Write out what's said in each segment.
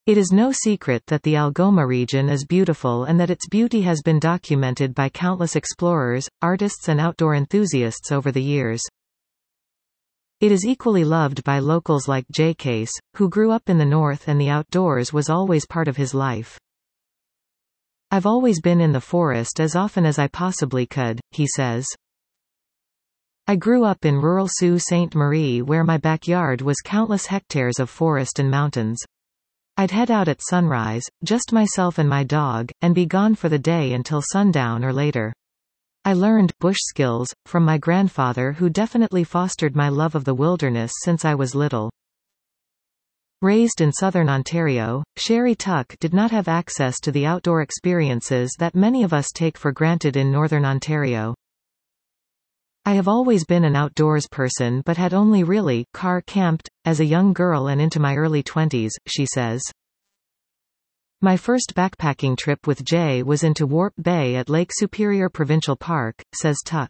It is no secret that the Algoma region is beautiful and that its beauty has been documented by countless explorers, artists and outdoor enthusiasts over the years. It is equally loved by locals like Jay Case, who grew up in the north and the outdoors was always part of his life. "I've always been in the forest as often as I possibly could," he says. "I grew up in rural Sault Ste. Marie where my backyard was countless hectares of forest and mountains. I'd head out at sunrise, just myself and my dog, and be gone for the day until sundown or later. I learned bush skills from my grandfather who definitely fostered my love of the wilderness since I was little." Raised in southern Ontario, Sherry Tuck did not have access to the outdoor experiences that many of us take for granted in northern Ontario. "I have always been an outdoors person but had only really camped as a young girl and into my early 20s, she says. "My first backpacking trip with Jay was into Warp Bay at Lake Superior Provincial Park," says Tuck.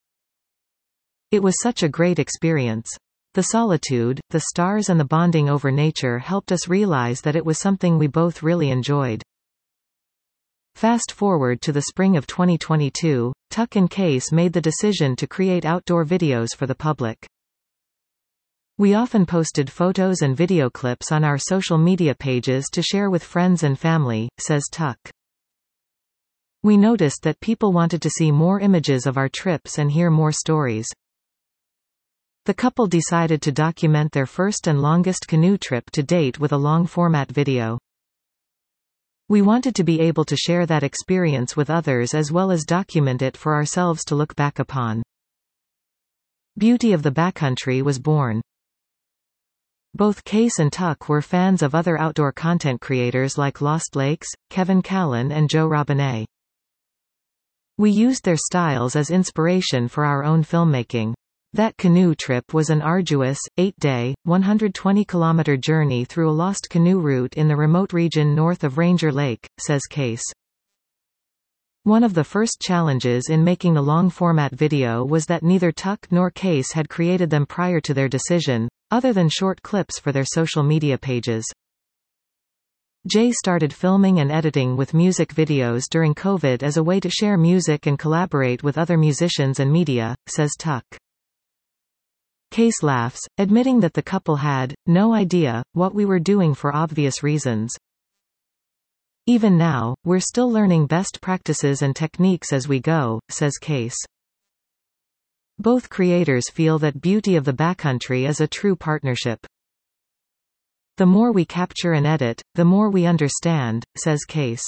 "It was such a great experience. The solitude, the stars and the bonding over nature helped us realize that it was something we both really enjoyed." Fast forward to the spring of 2022, Tuck and Case made the decision to create outdoor videos for the public. "We often posted photos and video clips on our social media pages to share with friends and family," says Tuck. "We noticed that people wanted to see more images of our trips and hear more stories. The couple decided to document their first and longest canoe trip to date with a long-format video. We wanted to be able to share that experience with others as well as document it for ourselves to look back upon." Beauty of the Backcountry was born. Both Case and Tuck were fans of other outdoor content creators like Lost Lakes, Kevin Callan and Joe Robinet. "We used their styles as inspiration for our own filmmaking. That canoe trip was an arduous, 8-day, 120-kilometer journey through a lost canoe route in the remote region north of Ranger Lake," says Case. One of the first challenges in making the long-format video was that neither Tuck nor Case had created them prior to their decision, other than short clips for their social media pages. Jay started filming and editing with music videos during COVID as a way to share music and collaborate with other musicians and media, says Tuck. Case laughs, admitting that the couple had no idea what we were doing for obvious reasons. "Even now, we're still learning best practices and techniques as we go," says Case. Both creators feel that Beauty of the Backcountry is a true partnership. "The more we capture and edit, the more we understand," says Case.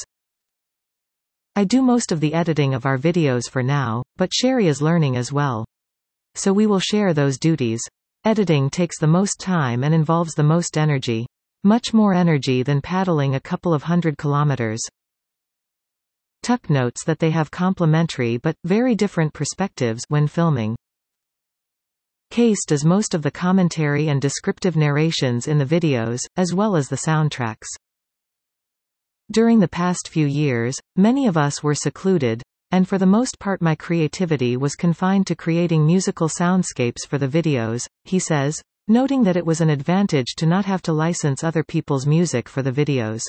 "I do most of the editing of our videos for now, but Sherry is learning as well. So we will share those duties. Editing takes the most time and involves the most energy. Much more energy than paddling a couple of 100 kilometers." Tuck notes that they have complementary but very different perspectives when filming. Case does most of the commentary and descriptive narrations in the videos, as well as the soundtracks. "During the past few years, many of us were secluded, and for the most part my creativity was confined to creating musical soundscapes for the videos," he says, noting that it was an advantage to not have to license other people's music for the videos.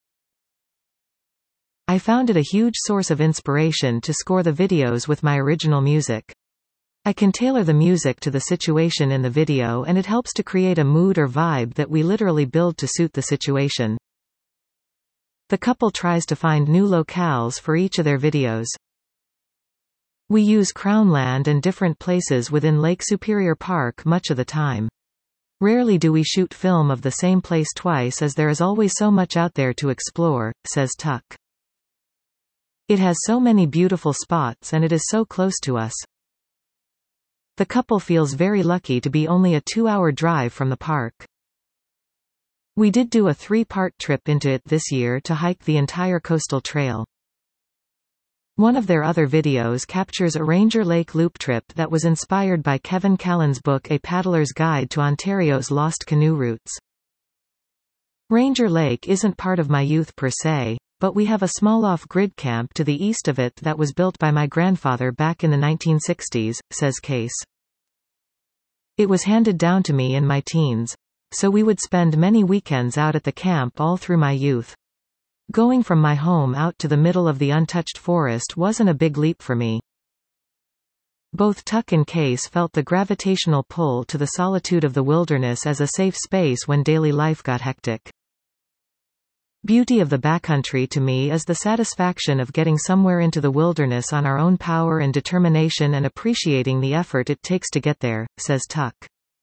"I found it a huge source of inspiration to score the videos with my original music. I can tailor the music to the situation in the video and it helps to create a mood or vibe that we literally build to suit the situation." The couple tries to find new locales for each of their videos. "We use Crown land and different places within Lake Superior Park much of the time. Rarely do we shoot film of the same place twice as there is always so much out there to explore," says Tuck. "It has so many beautiful spots and it is so close to us." The couple feels very lucky to be only a 2-hour drive from the park. "We did do a 3-part trip into it this year to hike the entire coastal trail." One of their other videos captures a Ranger Lake loop trip that was inspired by Kevin Callan's book A Paddler's Guide to Ontario's Lost Canoe Routes. "Ranger Lake isn't part of my youth per se, but we have a small off-grid camp to the east of it that was built by my grandfather back in the 1960s, says Case. "It was handed down to me in my teens. so we would spend many weekends out at the camp all through my youth. Going from my home out to the middle of the untouched forest wasn't a big leap for me. Both Tuck and Case felt the gravitational pull to the solitude of the wilderness as a safe space when daily life got hectic. Beauty of the backcountry to me is the satisfaction of getting somewhere into the wilderness on our own power and determination and appreciating the effort it takes to get there, says Tuck.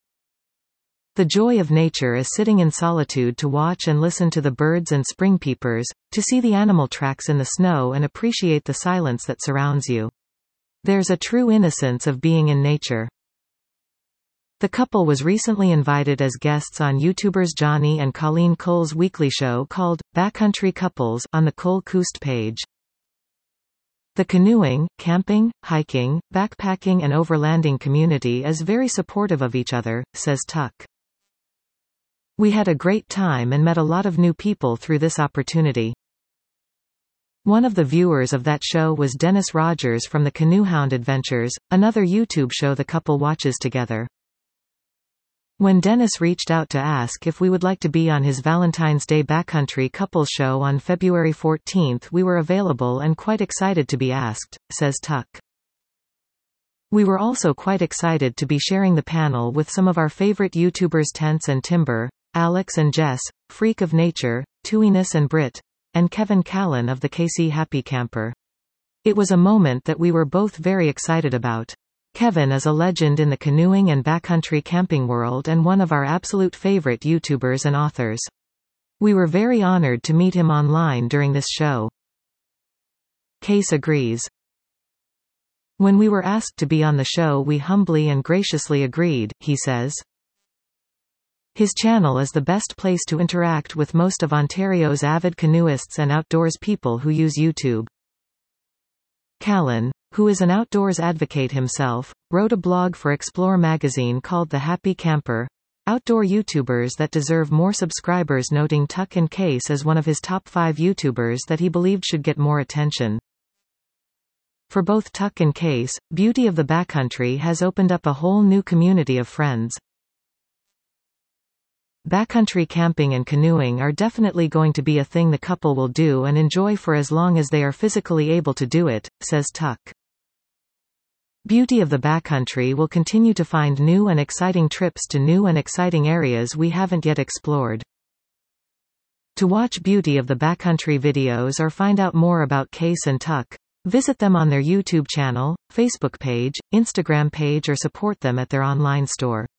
The joy of nature is sitting in solitude to watch and listen to the birds and spring peepers, to see the animal tracks in the snow and appreciate the silence that surrounds you. There's a true innocence of being in nature. The couple was recently invited as guests on YouTubers Johnny and Colleen Cole's weekly show called Backcountry Couples on the Cole Koost page. The canoeing, camping, hiking, backpacking and overlanding community is very supportive of each other, says Tuck. We had a great time and met a lot of new people through this opportunity. One of the viewers of that show was Dennis Rogers from the Canoehound Adventures, another YouTube show the couple watches together. When Dennis reached out to ask if we would like to be on his Valentine's Day Backcountry Couples show on February 14, we were available and quite excited to be asked, says Tuck. We were also quite excited to be sharing the panel with some of our favorite YouTubers Tense and Timber, Alex and Jess, Freak of Nature, Tuiness and Brit, and Kevin Callan of the KC Happy Camper. It was a moment that we were both very excited about. Kevin is a legend in the canoeing and backcountry camping world and one of our absolute favorite YouTubers and authors. We were very honored to meet him online during this show. Case agrees. When we were asked to be on the show, we humbly and graciously agreed, he says. His channel is the best place to interact with most of Ontario's avid canoeists and outdoors people who use YouTube. Callan, who is an outdoors advocate himself, wrote a blog for Explore magazine called The Happy Camper, Outdoor YouTubers that deserve more subscribers, noting Tuck and Case as one of his top 5 YouTubers that he believed should get more attention. For both Tuck and Case, Beauty of the Backcountry has opened up a whole new community of friends. Backcountry camping and canoeing are definitely going to be a thing the couple will do and enjoy for as long as they are physically able to do it, says Tuck. Beauty of the Backcountry will continue to find new and exciting trips to new and exciting areas we haven't yet explored. To watch Beauty of the Backcountry videos or find out more about Case and Tuck, visit them on their YouTube channel, Facebook page, Instagram page or support them at their online store.